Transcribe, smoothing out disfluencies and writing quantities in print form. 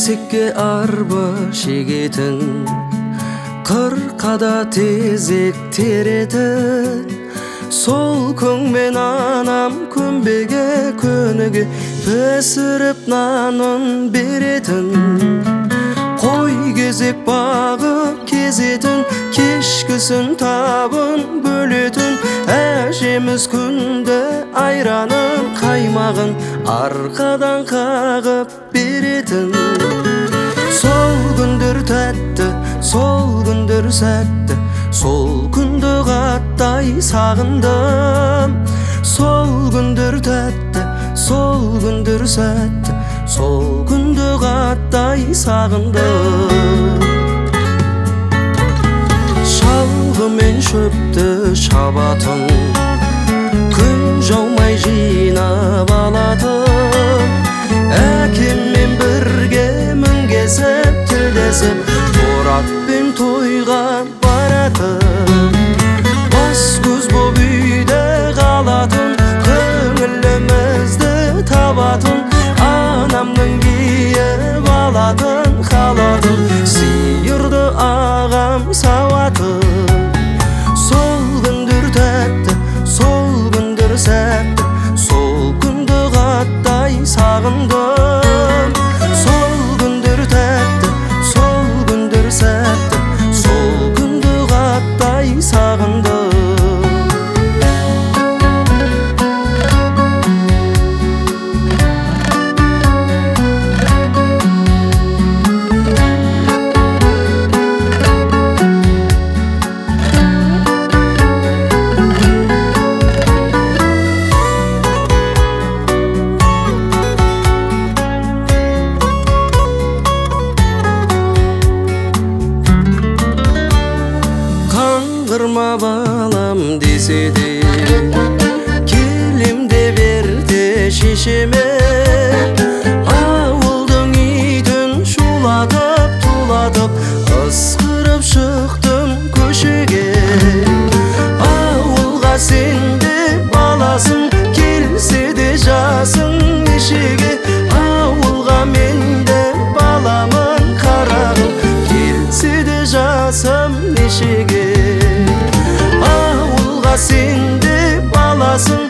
Тесікке арба шегетін, қырқада тезек теретін, сол көңмен анам көмбеге көніге пісіріп нанын беретін. Қой кезек бағып кезетін, кешкісін табын бөлетін. Әжеміз күнді айранын қаймағын арқадан қағып беретін. Сол күндер тәтті, сол күндер сәтті, сол күнді қаттай сағындым. Сол күндер тәтті, сол күндер сәтті, сол күнді қаттай сағындым. Шалғы мен шөпті шабатын, күн жаумай жинап алатын. Әкеммен бірге мінгесіп тілдесіп, торатпен тойға баратын. Бас көз боп үйде қалатын, көңілімізді табатын. Анамның киіп алатын халатын, сиырды ағам сауатын. Сол күндер тәтті, сол күндер сәтті, сол күнді қаттай сағындым. Сол күндер тәтті, сол күндер сәтті, сол күнді қаттай сағындым. Қаңғырма балам десе де, келем деп ерте шешеме. Ауылдың итін шулатып, тулатып, ысқырып шықтым көшеге. Ауылға сен де баласың, келсе де жасың нешеге. Ауылға мен де баламын қарағым, келсе де жасым нешеге. Ауылға сен де баласың,